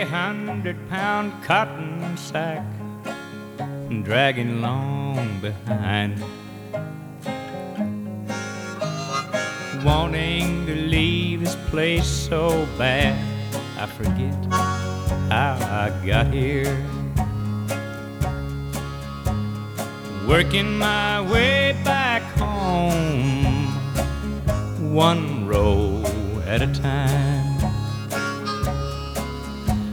800-pound cotton sack dragging along behind, wanting to leave this place so bad I forget how I got here, working my way back home one row at a time.